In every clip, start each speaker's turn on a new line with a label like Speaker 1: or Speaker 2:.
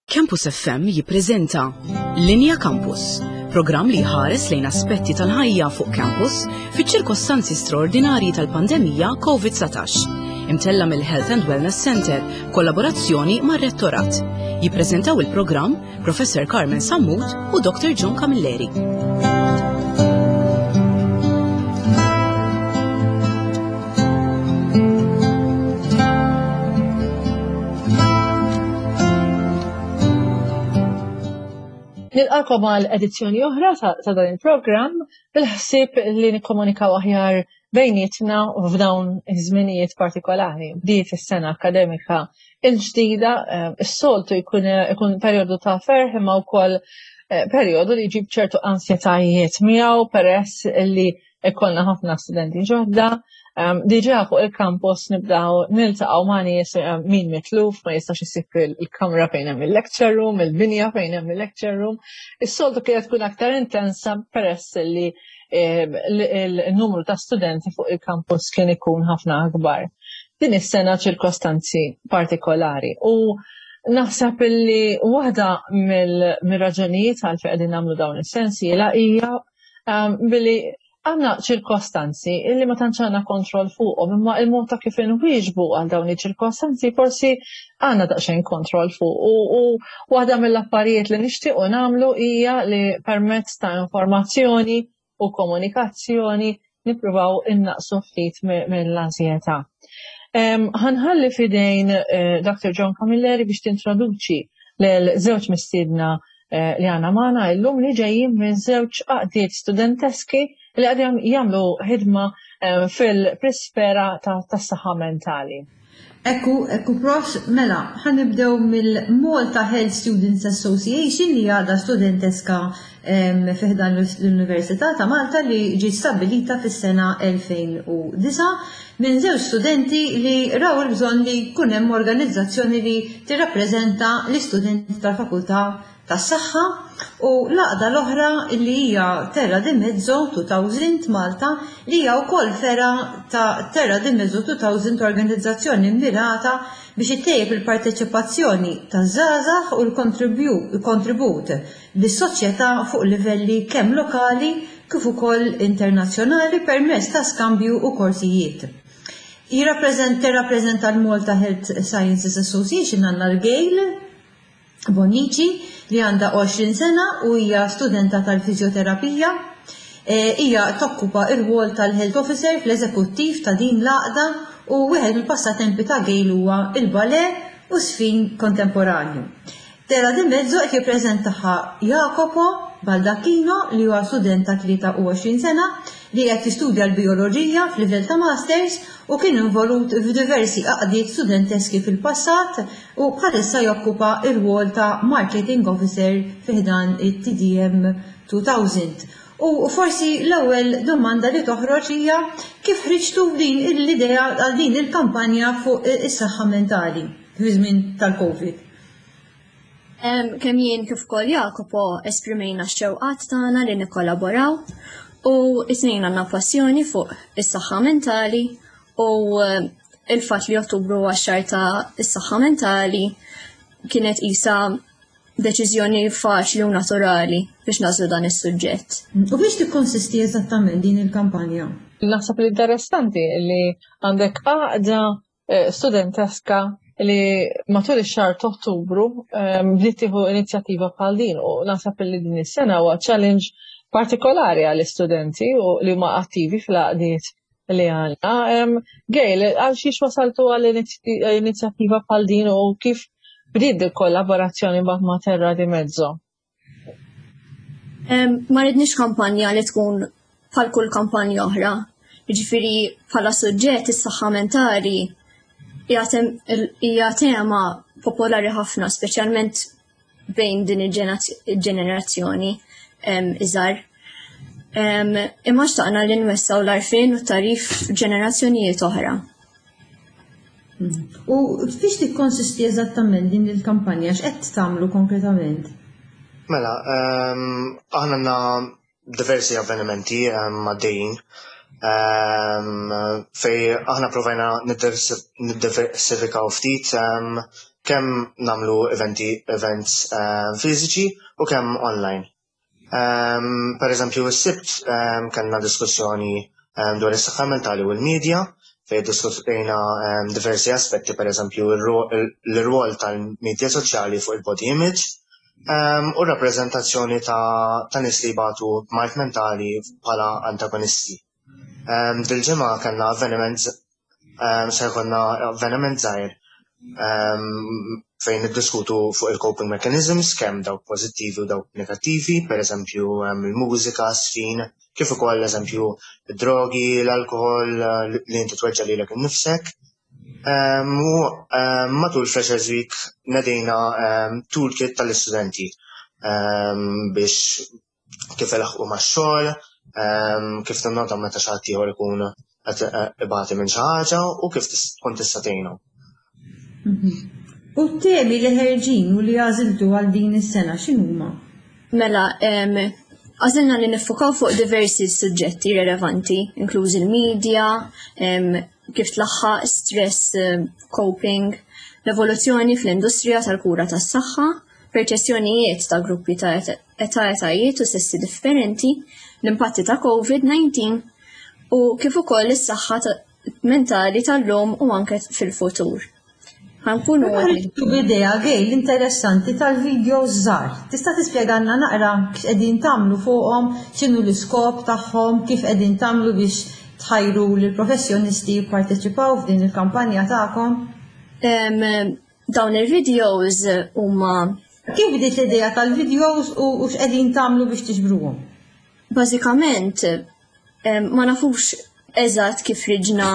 Speaker 1: Campus FM jippreżenta Linja Campus, programm li ħares lejn aspetti tal-ħajja fuq campus fiċ-ċirkostanzi straordinarji tal-pandemija COVID-19. Imtella mill-Health and Wellness Center, kollaborazzjoni mar-Rettorat. Jippreżentaw il-programm Professor Carmen Sammut u Dr. John Camilleri.
Speaker 2: Nilqakom għal edizzjoni oħra ta' dan il-programm bil-ħsieb li nikkomunikaw aħjar bejnietna u f'dawn iż-żminijiet partikolari. Bdiet is-sena akademika il-ġdida, is-soltu jkun perjodu ta' ferħ imma wkoll perjodu li jġib ċertu ansjetajiet miegħu peress li jkollna ħafna studenti ġodda. Diġà fuq il-kampus nibdaw niltaqgħu ma' nies min mitluf ma jistax isib il-kamra fejn hemm il-lecture room, il-binja fejn hemm il-lecture room. Is-soltu kienet tkun aktar intensa peress li il-numru ta' studenti fuq il-kampus kien ikun ħafna akbar. Din is-sena ċirkostanzi partikolari u naħseb li waħda mill-raġunijiet għal fejn qegħdin nagħmlu dawn is-sensiela hija billi għandna ċirkostanzi illi ma tantx għandna kontroll fuqhom, imma il-mod ta' kif inwieġbu għal dawn iċ-ċirkostanzi forsi għandna daqsxejn kontroll fuq. U waħda mill-affarijiet li nixtiequ nagħmlu hija li permezz ta' informazzjoni u komunikazzjoni nippruvaw innaqsu ftit mill-ansjetà. Ħanħalli fidejn Dr. John Camilleri biex tintroduċi lil żewġ mistiedna li għandna magħna llum li ġejjin minn żewġ għaqdiet studenteski li għadhom jagħmlu ħidma fil-prisfera tas-saħħa mentali.
Speaker 3: Ekku prof, mela, ħanibdew mill-Malta Health Students Association li għadha studenteska fiħdan l-Università ta' Malta li ġiet stabilita fis-sena 2009 minn żewġ studenti li raw il-bżonn li jkun hemm organizzazzjoni li tirrappreżenta l-istudenti tal-Fakultà tas-Saħħa u l-għaqda l-oħra li hija Terra di Mezzo 2000 Malta li hija wkoll fera ta' Terra di Mezzo 2000 organizzazzjoni mirata biex ittejjeb il-parteċipazzjoni taż-żgħażagħ u l-kontribut lis-soċjetà fuq livelli kemm lokali kif ukoll internazzjonali permezz ta' skambju u korsijiet. Tirrappreżenta l-Malta Health Sciences Association għandna l-Gail Bonici li għandha 20 sena u hija studenta tal-fizjoterapija. Hija tokkupa r-rwol tal-Health Officer fl-eżekuttiv ta' din l-għaqda u wieħed mill-passatempi ta' Gail huwa il-balè u sfin kontemporanju. Terra di Mezzo qed jippreżentaha Jacopo Baldacchino li huwa student ta' 23 sena li qed jistudja l-bioloġija f'livell ta' masters u kien involut f'diversi għaqdiet studenteski fil-passat u bħalissa jokkupa r-rwol ta' Marketing Officer fiħdan it-TDM 2000. U forsi l-ewwel domanda li toħroġ hija kif ħriġtu din l-idea għal din il-kampanja fuq is-saħħa mentali fi żmien tal-COVID.
Speaker 4: Kemm jien kif ukoll Jacopo esprimejna x-xewqat tagħna li nikkollaboraw u it-tnejn għandna passjoni fuq is-saħħa mentali u il-fatt li Ottubru għax-xahar ta' is-saħħa mentali kienet qisha deċiżjoni faċli u naturali biex nażlu dan is-suġġett.
Speaker 3: U biex tikkonsisti eżattament din il-kampanja?
Speaker 2: Naħseb li interessanti li għandek għaqda studenteska li matul ix-xahar ta' Ottubru bdiet tieħu inizjattiva bħal din u naħseb li din is-sena huwa challenge partikolari għall-istudenti u li huma attivi fl-għaqdiet li għandna. Gail, għal xiex wasaltu għall-inizjattiva bħal din u kif bdiet il-kollaborazzjoni ma' Terra di Mezzo?
Speaker 4: Ma rridniex kampanja li tkun bħal kull kampanja oħra. Jiġifieri bħala suġġett is-saħħa mentali hija tema popolari ħafna, speċjalment bejn din il-ġenerazzjoni iżgħar. Imma xtaqna li nwessaw l-għarfien u tarif ġenerazzjonijiet oħra.
Speaker 3: U fiex tikkonsisti eżattament din il-kampanja x'qed tagħmlu konkretament?
Speaker 5: Mela, aħna għandna diversi avvenimenti għaddejjin fej aħna provajna niddiversifikaw ftit kemm nagħmlu events fiżiċi u kemm online. Per eżempju, s-sibt kellna diskussjoni dwar is-saħħa mentali u l-medja fejn diskutejna diversi aspetti, per eżempju l-rwol tal-medja soċjali fuq il-body image u r-rappreżentazzjoni ta' nies li jbagħtu mart mentali bħala antagonisti. Dil-ġimgħa kellna avveniment żgħir fejn niddiskutu fuq il-coping mechanisms kemm dawk pożittivi u dawk negattivi, per eżempju il-mużika, s-sfin, kif ukoll eżempju id-drogi, l-alkohol li inti tweġġa' lilek innifsek. U matul Freshers Week nedejna toolkit tal-istudenti biex kif ilaħqu max-xogħol, kif tinnota meta xi ħadd ieħor ikun qed ibati minn xi ħaġa u kif tkun tista' tgħinhom.
Speaker 3: U t-temi li ħerġin u li għażiltu għal din is-sena x'inhuma?
Speaker 4: Mela, għażilna li nifokaw fuq diversi suġġetti relevanti, inkluż il-medja, kif tlaħħaq stress coping, l-evoluzzjoni fl-industrija tal-kura tas-saħħa, perċezzjonijiet ta' gruppi ta' etajiet u sessi differenti, l-impatti ta' COVID-19 u kif ukoll is-saħħa mentali tal-lum u anke fil-futur. Ħankunu
Speaker 3: ħarġtu b'idea Gail interessanti tal-video żgħar. Tista' tispjegalna naqra x'qegħdin tagħmlu fuqhom, x'inhu l-iskop tagħhom, kif qegħdin tagħmlu biex tħajru lill professjonisti jipparteċipaw f'din il-kampanja tagħkom?
Speaker 4: Dawn il-videos huma
Speaker 3: kif bdiet l-idea tal-videos u x'qegħdin tagħmlu biex tiġbruhom?
Speaker 4: Bażikament ma nafux eżatt kif riġna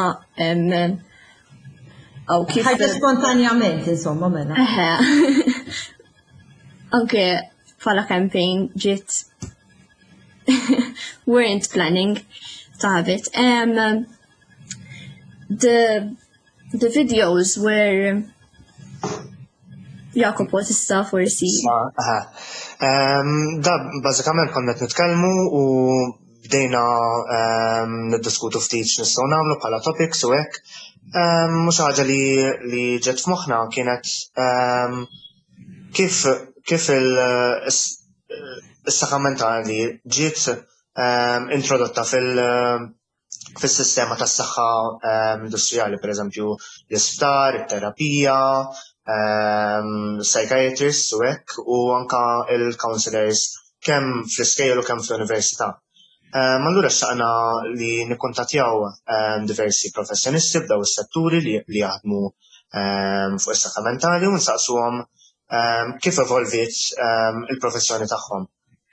Speaker 4: aw kif
Speaker 3: ħajja spontanjament insomma mela.
Speaker 4: Anke bħala campaign ġiet weren't planning to have it. The videos were Jakob tista' forsi.
Speaker 5: Da bażikament konna qed nitkellmu u bdejna niddiskutu ftit x'nistgħu nagħmlu bħala topics u hekk. Mhux ħaġa li ġet f'moħħna kienet kif is-saħħa mentali ġiet introdotta fis-sistema tas-saħħa industrijali, pereżempju l-isptar, it-terapija, psychiatrists u hekk u anke il-counselors kemm fl-iskejjel u kemm fl-università. Allura xtaqna li nikkuntattjaw diversi professjonisti b'daw is-setturi li jaħdmu fuq is-saħħa mentali u nsaqsuhom kif evolvit il-professjoni tagħhom.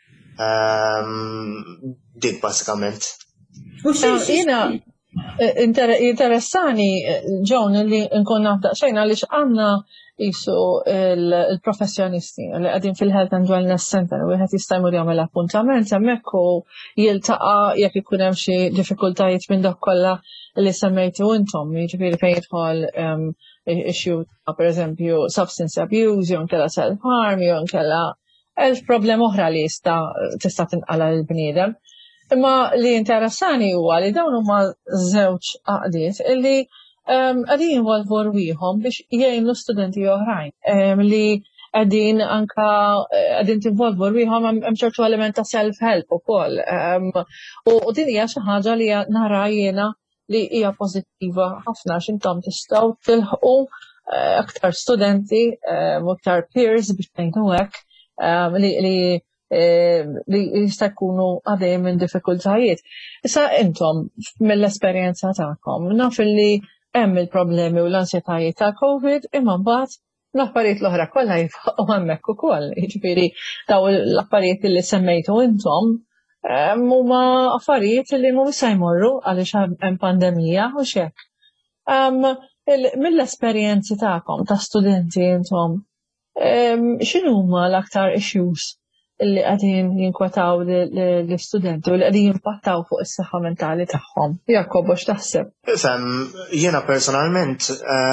Speaker 5: Dik bażikament.
Speaker 2: Jiena interessani John li nkun naf daqsxejn għaliex għandna jisu il-professjonisti li għadin fil-Health and Wellness Center u wieħed jista' jmur jagħmel appuntament hemmhekk u jiltaqa' jekk ikun hemm xi diffikultajiet minn dak kollha li semmejtu intom, jiġifieri fejn jidħol issue ta' pereżempju substance abuse jew nkella self-harm jew nkella elf problem oħra li tista' tinqala l-bniedem. Imma li interessani huwa li dawn huma żewġ għaqdiet illi għadin involvu rwieħhom biex jgħinu studenti oħrajn li għadin anka għadin tinvolvu rwieħhom hemm ċertu element ta' self-help ukoll. U din hija xi ħaġa li nara jiena li hija pożittiva ħafna x'intom tistgħu tilħqu aktar studenti u aktar peers biex ngħidu hekk li jista' jkunu għadejjem minn diffikultajiet. Issa intom mill-esperjenza tagħkom naf li hemm il-problemi u l-ansjetajiet ta' COVID imma mbagħad l-affarijiet l-oħra kollha jibqgħu hemmhekk ukoll. Jiġifieri daw l-affarijiet li semmejtu intom huma affarijiet li mhumiex se jmorru għaliex hemm pandemija u x'hekk. Mill-esperjenzi tagħkom ta' studenti intom x'inhuma l-aktar issues li qegħdin jinkwetaw l-istudenti u li qegħdin jimpattaw fuq is-saħħa mentali tagħhom. Jakob biex taħseb.
Speaker 5: Ifhem, jiena personalment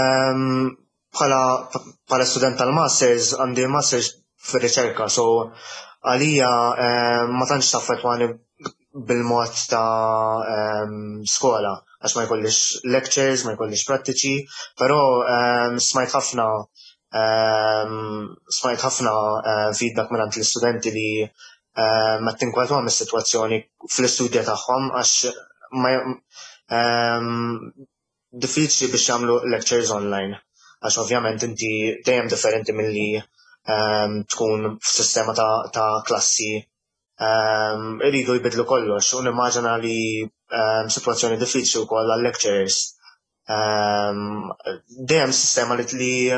Speaker 5: bħala student tal-masters għandi masters fir-riċerka, so għalija ma tantx taffettwani bil-mod ta' skola għax ma jkollix lectures, ma jkollix prattiċi, però smajt ħafna Smajt ħafna feedback minn l-istudenti li ma tinkwetwhom is-sitwazzjoni fl-istudja tagħhom għax diffiċli biex jagħmlu lectures online għax ovvjament inti dejjem differenti milli tkun f'sistema ta' klassi iridu jbidlu kollox u nimmaġina li sitwazzjoni diffiċli wkoll għal-lecturers. Dejjem sistema li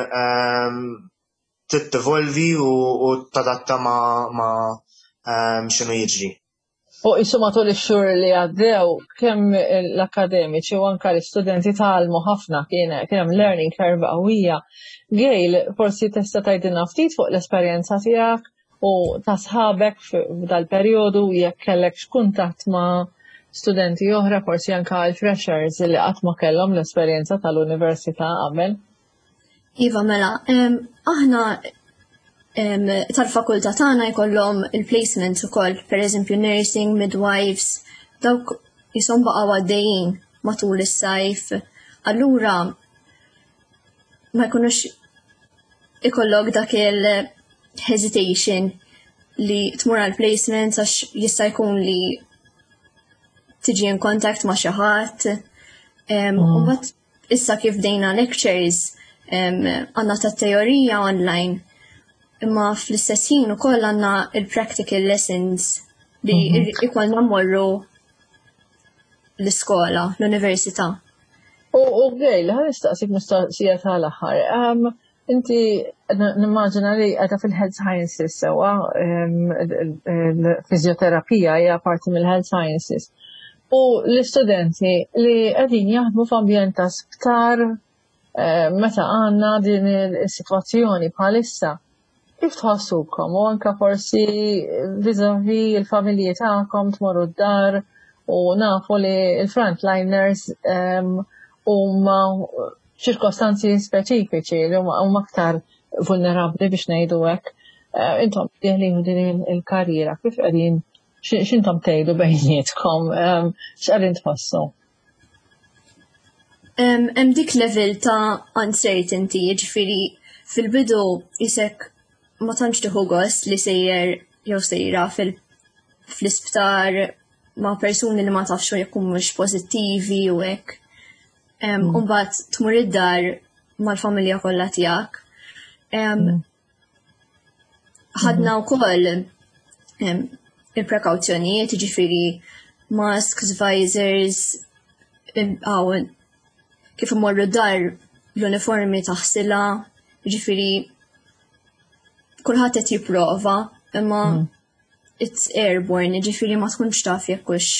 Speaker 5: tittevolvi u tadatta ma' x'inhu jiġri.
Speaker 2: U jisu matul ix-xhur li għaddew kemm l-akademiċi u anke l-istudenti tgħallmu ħafna kien hemm learning curve qawwija. Gail, forsi tista' tgħidilna ftit fuq l-esperjenza tiegħek u ta' sħabek f'dal-perjodu jekk kellek x'kuntatt ma' studenti oħra, forsi anke l-freshers li qatt ma kellhom l-esperjenza tal-università qabel.
Speaker 4: Iva mela, aħna tal-fakultà tagħna jkollhom il-placement ukoll, pereżempju nursing, midwives, dawk ishom baqgħu għaddejjin matul is-sajf. Allura ma jkunux ikollok dak il-hesitation li tmur għal placement għax jista' jkun li tiġi in contact ma' xi ħadd. U mbagħad issa kif bdejna lectures għandna tat-teorija online, imma fl-istess ħin ukoll għandna il-practical lessons li ikollna mmorru l-iskola, l-università.
Speaker 2: U Gail, ħa nistaqsik mistoqsija tal-aħħar. Inti nimmaġina li qiegħda fil-health sciences sewwa, l-fiżjoterapija hija parti mill-health sciences. U l-istudenti li qegħdin jaħdmu f'ambjent ta' sptar meta għandna din is-sitwazzjoni bħalissa, kif tħossukom u anke forsi viżavi l-familji tagħkom tmorru d-dar u nafu li l-frontliners huma ċirkostanzi speċifiċi li huma aktar vulnerabbli biex ngħidu hekk. Intom tieħdu din il-karriera kif qegħdin x'intom tgħidu bejnietkom, x'qegħdin tħossu?
Speaker 4: Hemm dik level ta' uncertainty, jiġifieri fil-bidu isek ma tantx tieħu gost li sejjer jew sejra fl-isptar ma' persuni li ma tafx jekk mhux pożittivi u hekk. U mbagħad tmur id-dar mal-familja kollha tiegħek. Ħadna wkoll il-prekawzjonijiet, jiġifieri masks, visors, kif imorru dar l-uniformi taħsila, jiġifieri kulħadd qed jipprova, imma it's airborne, jiġifieri ma tkunx taf jekk hux.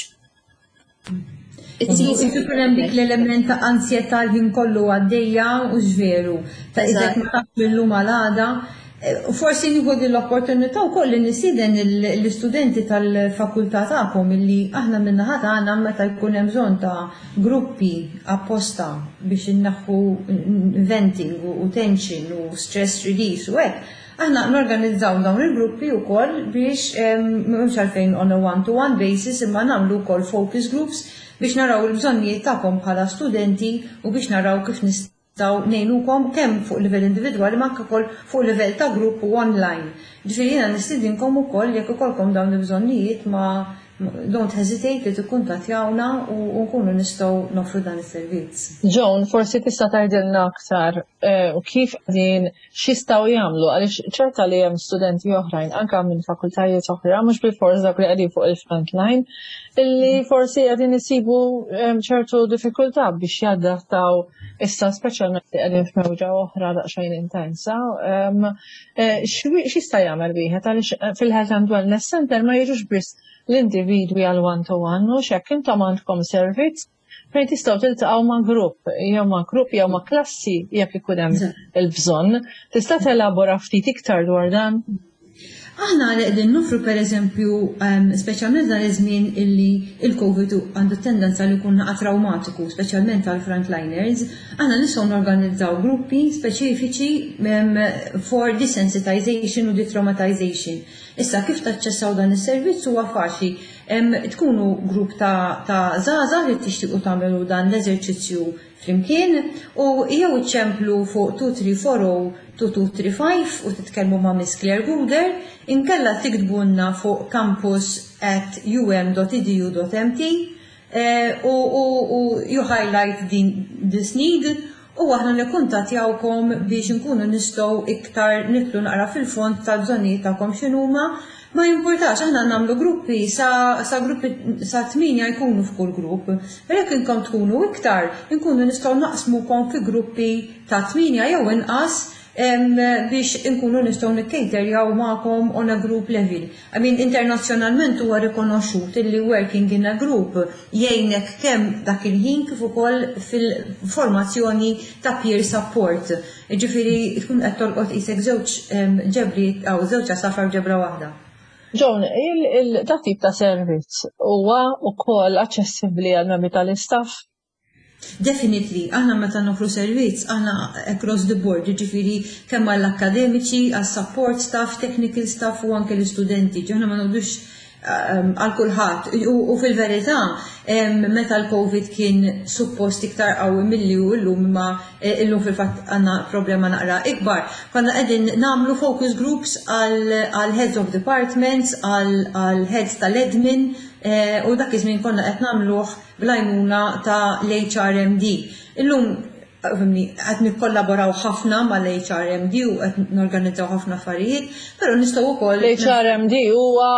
Speaker 3: Ikun hemm dik l-element ta' ansjetà l-ħin kollu għaddejja u x'veru. Ta' iżek ma taf millum għal-għada. Forsi nieħu din l-opportunità wkoll li nisieden l-istudenti tal-fakultà tagħkom illi aħna min-naħa tagħna meta jkun hemm bżonn ta' gruppi apposta biex inneħħu venting u tension u stress release u hekk. Aħna norganizzaw dawn il-gruppi wkoll biex mhux għalfejn on a one-to-one basis imma nagħmlu wkoll focus groups biex naraw il-bżonnijiet tagħkom bħala studenti u biex naraw kif nistgħu ngħinukom kemm fuq livell individwali ma anke wkoll fuq livell ta' grupp u online. Ġifieri jiena nistidinkom ukoll jekk ikollkom dawn il-bżonnijiet ma don't hesitate li tikkuntattjawna u nkunu nistgħu nofru dan is-servizz.
Speaker 2: Joan, forsi tista' tgħidilna aktar u kif qegħdin x'jistgħu jagħmlu għaliex ċerta li hemm studenti oħrajn anke minn fakultajiet oħra mhux bil-fors dak li qegħdin fuq il-front line illi forsi qegħdin isibu ċertu diffikultà biex jaddattaw issa speċjalment li qegħdin f'mewġa oħra daqsxejn intensa. X'jista' jagħmel wieħed għaliex fil-Health and Wellness Center ma jiġux biss l-individwi għal one-to-one u x'hekk intom għandkom servizz fejn tistgħu tiltaqgħu ma' grupp jew ma' klassi jekk ikun hemm il-bżonn. Tista' telabora ftit iktar dwar dan?
Speaker 3: Aħna li qegħdin nofru pereżempju speċjalment dan iż-żmien illi il-COVID għandu tendenza li jkun traumatiku, speċjalment għal frontliners, aħna nistgħu norganizzaw gruppi speċifiċi for desensitization u detraumatization. Issa kif taċċessaw dan is-servizz huwa faċli. tkunu grupp ta' żgħażagħ li tixtiequ tagħmlu dan l-eżerċizzju flimkien u jew iċċemplu fuq 2340-2235 u titkellmu ma' Miss Claire Guder, inkella tiktbulna fuq campus@um.edu.mt u you highlight this need u aħna nikkuntattjawkom biex inkunu nistgħu iktar nitlu naqra fil-fond tal-bżonnijiet tagħkom x'inhuma. Ma jimpurtax, aħna nagħmlu gruppi sa 8 jkunu f'kull grupp. Jekk inkom tkunu iktar, inkunu nistgħu naqsmukom fi gruppi ta' 8 jew inqas biex inkunu nistgħu nikkejterjaw magħkom on a group level. I mean, internazzjonalment huwa rikonoxxut illi working in a group jgħinek kemm dak il-ħin kif ukoll fil-formazzjoni ta' peer support. Ġifieri tkun qed tolqot isek żewġ ġebri aw żewġ safar ġebra waħda.
Speaker 2: John, il-dat tip ta' servizz huwa wkoll aċċessibbli għal membri tal-istaff?
Speaker 3: Definitely, aħna meta nofru servizz, aħna across the board, ġifieri kemm għall-akademiċi, għas-support staff, technical staff u anke l-istudenti, aħna ma nagħmlux għal kulħadd. U fil-verità, meta l-COVID kien suppost iktar qawwi milli u llum ma illum fil-fatt għandna problema naqra ikbar. Konna qegħdin nagħmlu focus groups għal heads of departments, għal heads tal-admin u dak iż-żmien konna qed nagħmluh bl-għajnuna ta' l-HRMD. Illum qed nikkollaboraw ħafna mal-HRMD u qed norganizzaw ħafna affarijiet, però nistgħu wkoll
Speaker 2: l-HRMD huwa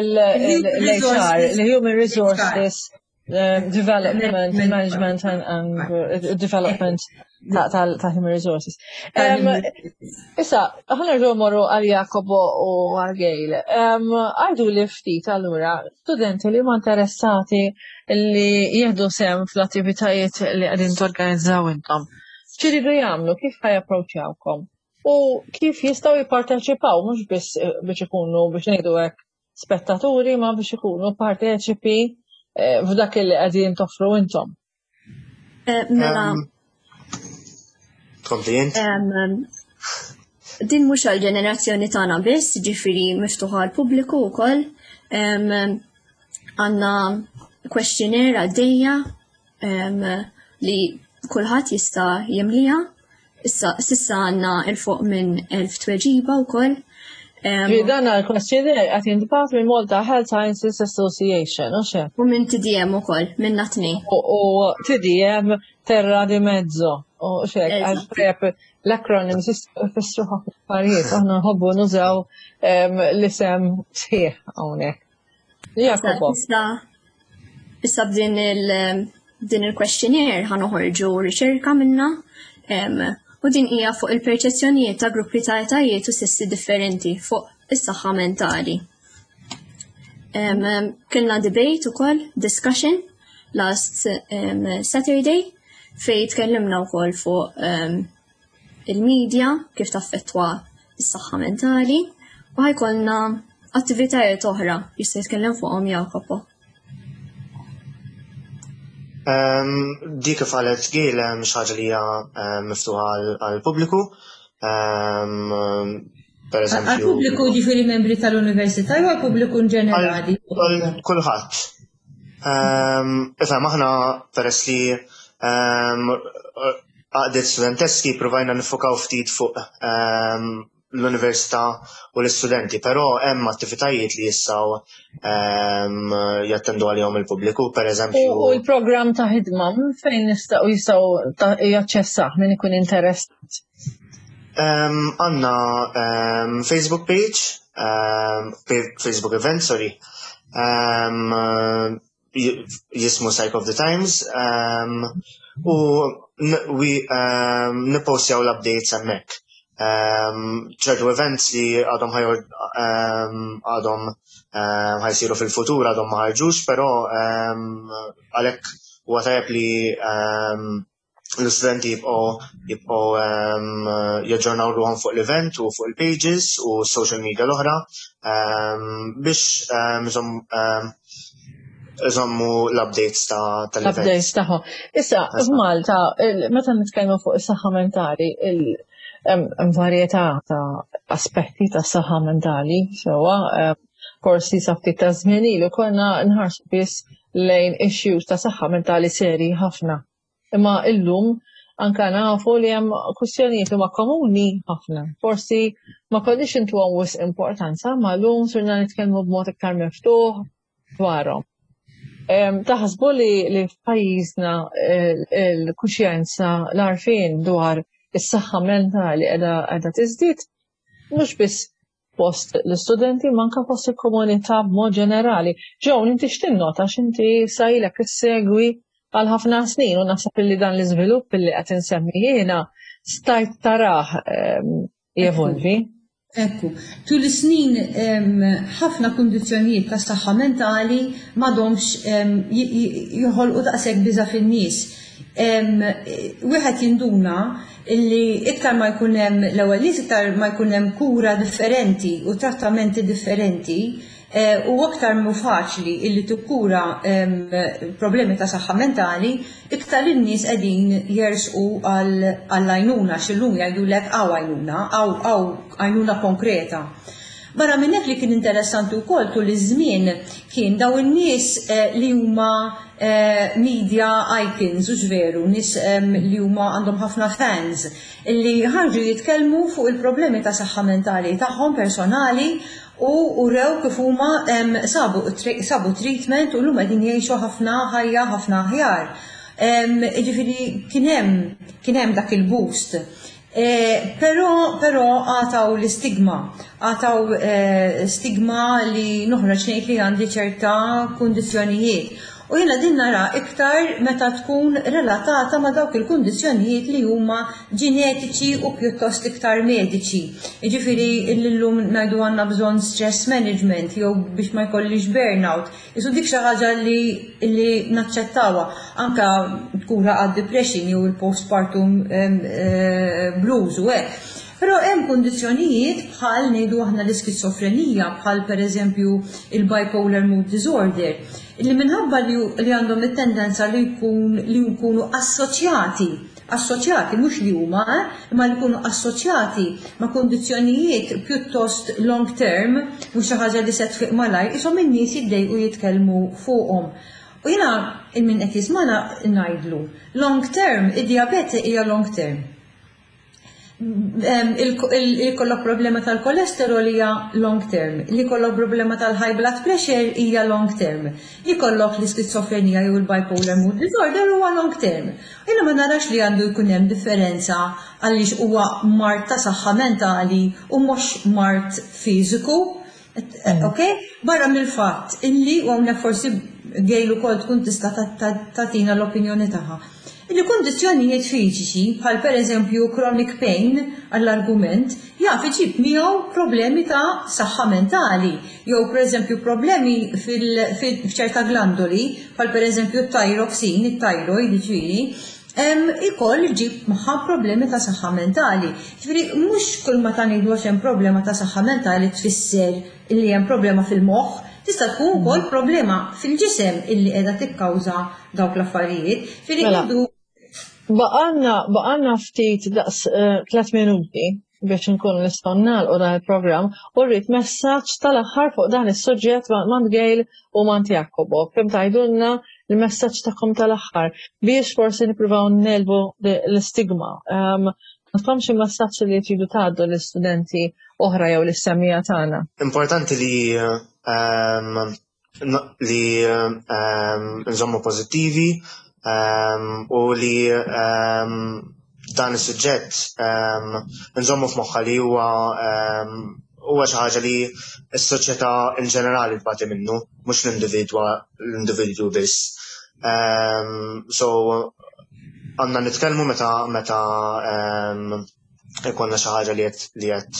Speaker 2: l-HR, l-Human Resources Development, Management and Development ta' Human Resources. Issa, ħanerġgħu morru għal Jakobo u għal Gail. Għajdu li ftit allura studenti li huma interessati li jieħdu sem fl-attivitajiet li qegħdin torganizzaw intom. X'iridu jagħmlu, kif ħajapproċċjawkom? U kif jistgħu jipparteċipaw mhux biss biex ikunu biex ngħidu hekk spettaturi ma biex ikunu parteċipi f'dak li qegħdin toffru intom.
Speaker 4: Mela din mhux għall-ġenerazzjoni tagħna biss, ġifieri miftuħa għall-pubbliku wkoll. Għandna questionnaire għaddejja li kulħadd jista' jimliha. Sissa għandna il-fuq minn 1000 tweġiba wkoll.
Speaker 2: Dan għal-questionnaire qed jintbagħat minn Malta Health Sciences Association, u xe?
Speaker 4: U minn TDM ukoll, minn natni.
Speaker 2: U TDM Terra di Mezzo, u xek, għal-prep l-acronyms jistfissru ħafna affarijiet, aħna nħobbu nużaw l-isem sħiħ hawnhekk. Jakobo. Issa
Speaker 4: b'din il-questionnaire ħanoħorġu riċerka minna u din hija fuq il-perċezzjonijiet ta' gruppi ta' etajiet u sessi differenti fuq is-saħħa mentali. Kellna debate ukoll, discussion last Saturday fejn tkellimna wkoll fuq il-medja kif taffettwa is-saħħa mentali u ħajkollna attivitajiet oħra jista' jitkellem fuqhom Jakobo.
Speaker 5: Dik kif qalet Gail mhix ħaġa li hija miftuħa għall-pubbliku. Pereżempju.
Speaker 3: Għall-pubbliku ġifieri membri tal-università jew għall-pubbliku ġenerali?
Speaker 5: Kulħadd. Ifhem aħna peress li għaqdiet studenteschi provajna nifokaw ftit fuq l-università u l-istudenti, però hemm attivitajiet li jistgħu jattendu għalihom il-pubbliku, pereżempju.
Speaker 2: U l-programm ta' ħidma fejn jistgħu jaċċessaħ min ikun interessat?
Speaker 5: Għandna Facebook page, Facebook event, sorry. Jismu Psych of the Times. U nipostjaw l-updates hemmhekk. ċertu events li għadhom ħajsiru fil-futur għadhom ma ħarġux, però għalhekk huwa tajjeb li l-istudenti jibqgħu jaġġornaw ruhom fuq l-event u fuq il-pages u social media l-oħra biex iżommu l-updates tal-event.
Speaker 2: Updates tagħhom. Issa, f'Malta, meta nitkellmu fuq is-saħħa mentali, varjetà ta' aspetti ta' saħħa mentali, sewa forsi sa ftit ta' żmien ilu konna nħarsu biss lejn issues ta' saħħa mentali seri ħafna. Imma illum anka nafu li hemm kwistjonijiet li huma komuni ħafna. Forsi ma konniex intuhom wisq importanza, ma llum sirna nitkellmu b'mod iktar miftuħ dwarhom. Taħsbu li f'pajjiżna l-kuxjenza l-għarfien dwar is-saħħa mentali qiegħda tiżdied mhux biss post l-istudenti manka fost il-komunità b'mod ġenerali. Ġew inti x'tinnota x'inti sajlek issegwi għal ħafna snin u naħseb li dan l-iżvilupp li qed insemmi jiena stajt tarah jevolvi.
Speaker 3: Ekku, tul is-snin ħafna kundizzjonijiet ta' saħħa mentali m'għadhomx joħolqu daqshekk biża' fin-nies. Wieħed jinduna illi iktar ma jkun hemm l-ewwel nies iktar ma jkun hemm kura differenti u trattamenti differenti u aktar mu faċli illi tikkura problemi ta' saħħa mentali, iktar in-nies qegħdin jersqu għall-għajnuna x'illum jgħidulek għajnuna, għajnuna konkreta. Barra minn hekk li kien interessanti wkoll tul iż-żmien kien daw in-nies li huma media icons u ġveru, nies li huma għandhom ħafna fans illi ħarġu jitkellmu fuq il-problemi ta' saħħa mentali tagħhom personali u rew kif huma sabu treatment u llum qegħdin jgħixu ħafna ħajja ħafna aħjar. Jiġifieri kien hemm dak il-boost. Però għataw l-istigma, għataw stigma li noħroġ ngħid li għandi ċerta kundizzjonijiet. U jiena din nara iktar meta tkun relatata ma' dawk il-kundizzjonijiet li huma ġenetiċi u pjuttost iktar mediċi. Jiġifieri llum ngħidu għandna bżonn stress management jew biex ma jkollix burnout. Isu dik xi ħaġa li naċċettawha anke kura għad-depression jew il-postpartum blues u hekk. Però hemm kundizzjonijiet bħal ngħidu aħna l-iskizofrenija, bħal pereżempju il-bipolar mood disorder, illi minħabba li għandhom it-tendenza li jkunu assoċjati mhux li huma, imma li jkunu assoċjati ma' kundizzjonijiet pjuttost long term, mhux xi ħaġa li se tfiq malajr, ishom in-nies jiddejqu jitkellmu fuqhom. U jiena min qed jismana ngħidlu, long term, id-diabete hija long term. Li kollok problema tal-kolesterol hija long term, li kollok problema tal-high blood pressure hija long term, li kollok l-iskizofrenija jew il-bipolar mood disorder huwa long term. Jiena ma narax li għandu jkun hemm differenza għaliex huwa mart ta' saħħa mentali u mhux mart fiżiku. Okay? Barra mill-fatt illi u hawnhekk forsi gejlu kol tkun tista' tagħtina l-opinjoni tagħha. Il-kondizzjonijiet fiżiċi, bħal pereżempju chronic pain għall-argument, jaf iġib miegħu problemi ta' saħħa mentali, jew pereżempju problemi f'ċerta glandoli, bħal pereżempju t-thyroxine, it-thyroid ġifieri, ikoll iġib magħha problemi ta' saħħa mentali. Ġifieri mhux kull ma ta' ngħidu għax hemm problema ta' saħħa mentali tfisser illi hemm problema fil-moħħ, tista' tkun ukoll problema fil-ġisem illi qiegħda tikkawża dawk l-affarijiet.
Speaker 2: Baqanna ftit daqs 3 minuti biex nkun nistgħu nagħlqu dan il-programm u rrid messaġġ tal-aħħar fuq dan is-suġġett mand Gail u mand Jakobo. Kemm tgħidulna il-messaġġ tagħkom tal-aħħar biex forsi nippruvaw nelbu l-istigma. Għandkom xi messaġġ li tridu tgħaddu l-istudenti oħra jew l-istemmija tagħna.
Speaker 5: Importanti li nżommu pożittivi u li dan is-suġġett nżommu f'moħħa li huwa xi ħaġa li s-soċjetà in ġenerali tbagħti minnu, mhux l-individwu biss. So għandna nitkellmu meta ikollna xi ħaġa li qed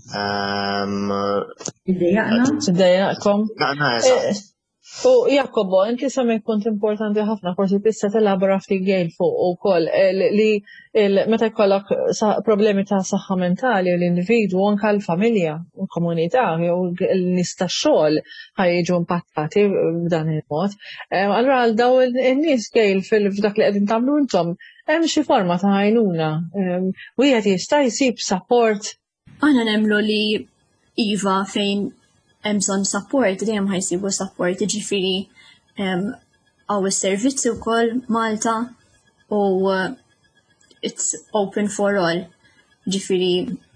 Speaker 2: iddejjaqkom. U Jakobo, inti semmejt punt importanti ħafna, forsi tista' telabora ftit Gail fuq ukoll li meta jkollok problemi ta' saħħa mentali l-individwu anke l-familja, l-komunità jew l-nies tax-xogħol ħajjiġu impattati b'dan il-mod. Allura għal daw in-nies Gail f'dak li qegħdin tagħmlu intom hemm xi forma ta' għajnuna. Wieħed jista' jsib support.
Speaker 4: Aħna nemmlu li iva fejn hemm bżonn support, dejjem ħajsibu support, jiġifieri għaw is-servizzi wkoll Malta u it's open for all. Ġifieri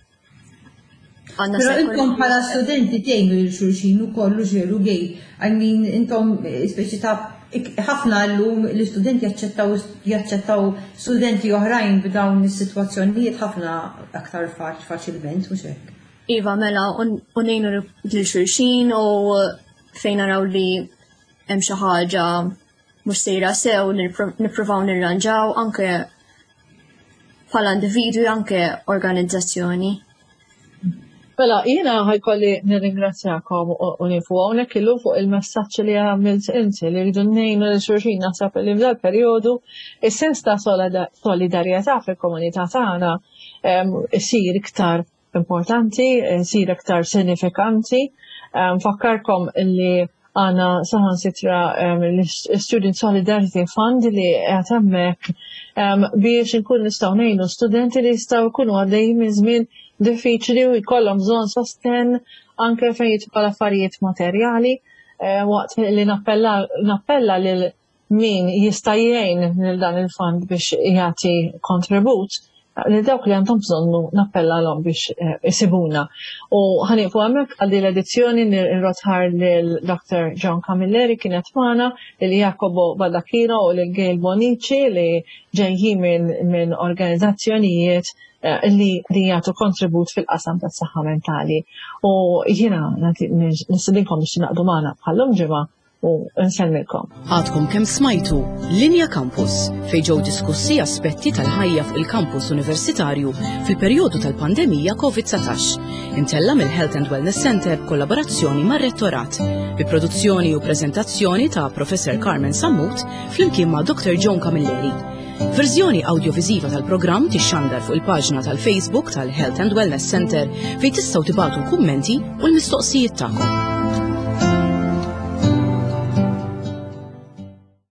Speaker 3: Però intom bħala studenti tgħinu lil xulxin ukoll ġieru gej. I mean intom speċi ta' ħafna llum l-istudenti jaċċettaw studenti oħrajn b'dawn is-sitwazzjonijiet ħafna aktar faċilment mhux hekk.
Speaker 4: Iva mela u ngħinu lil xulxin u fejn naraw li hemm xi ħaġa mhux sejra sew nippruvaw nirranġaw anke bħala individwi anke organizzazzjoni.
Speaker 2: Mela, jiena ħajkolli nirringrazzjakom u nifu hawnhekk illum fuq il-messaġġ li għamilt inti li rridu ngħinu lil xulxin naħseb li f'dal perjodu is-sens ta' solidarjetà fil-komunità tagħna isir iktar importanti, isir iktar sinifikanti. Nfakkarkom li għandna saħansitra l-Student Solidarity Fund li qed hemmhekk biex inkun nistgħu ngħinu studenti li jistgħu jkunu għaddejjin minn żmien diffiċli u jkollhom bżonn sosten anke fejn jitbqa' affarijiet materjali waqt li nappella lil min jista' jgħin lil dan il-fond biex jagħti kontribut li dawk li għandhom bżonnu nappellalhom biex isibuna. U ħanieqfu hemmhekk għal din l-edizzjoni nirrotħar lil Dr. John Camilleri kienet magħna, lil Jacopo Baldacchino u lil Gail Bonici li ġejjin minn organizzazzjonijiet li jagħtu kontribut fil-qasam tas-saħħa mentali. U jiena nistidinkom biex tinaqdu magħna bħallum ġimgħa u nsellmilkom.
Speaker 1: Għadkom kemm smajtu Linja Campus fejn ġew diskussi aspetti tal-ħajja fuq il-kampus universitarju fil-perjodu tal-pandemija COVID-19. Intella mill-Health and Wellness Center b'kollaborazzjoni mar-Rettorat bi produzzjoni u preżentazzjoni ta' Professor Carmen Sammut flimkien ma' Dr. John Camilleri. Verżjoni audiovisiva tal-programm tixxandar fuq il-paġna tal-Facebook tal-Health and Wellness Center fejn tistgħu tibagħtu l-kummenti u l-mistoqsijiet tagħkom.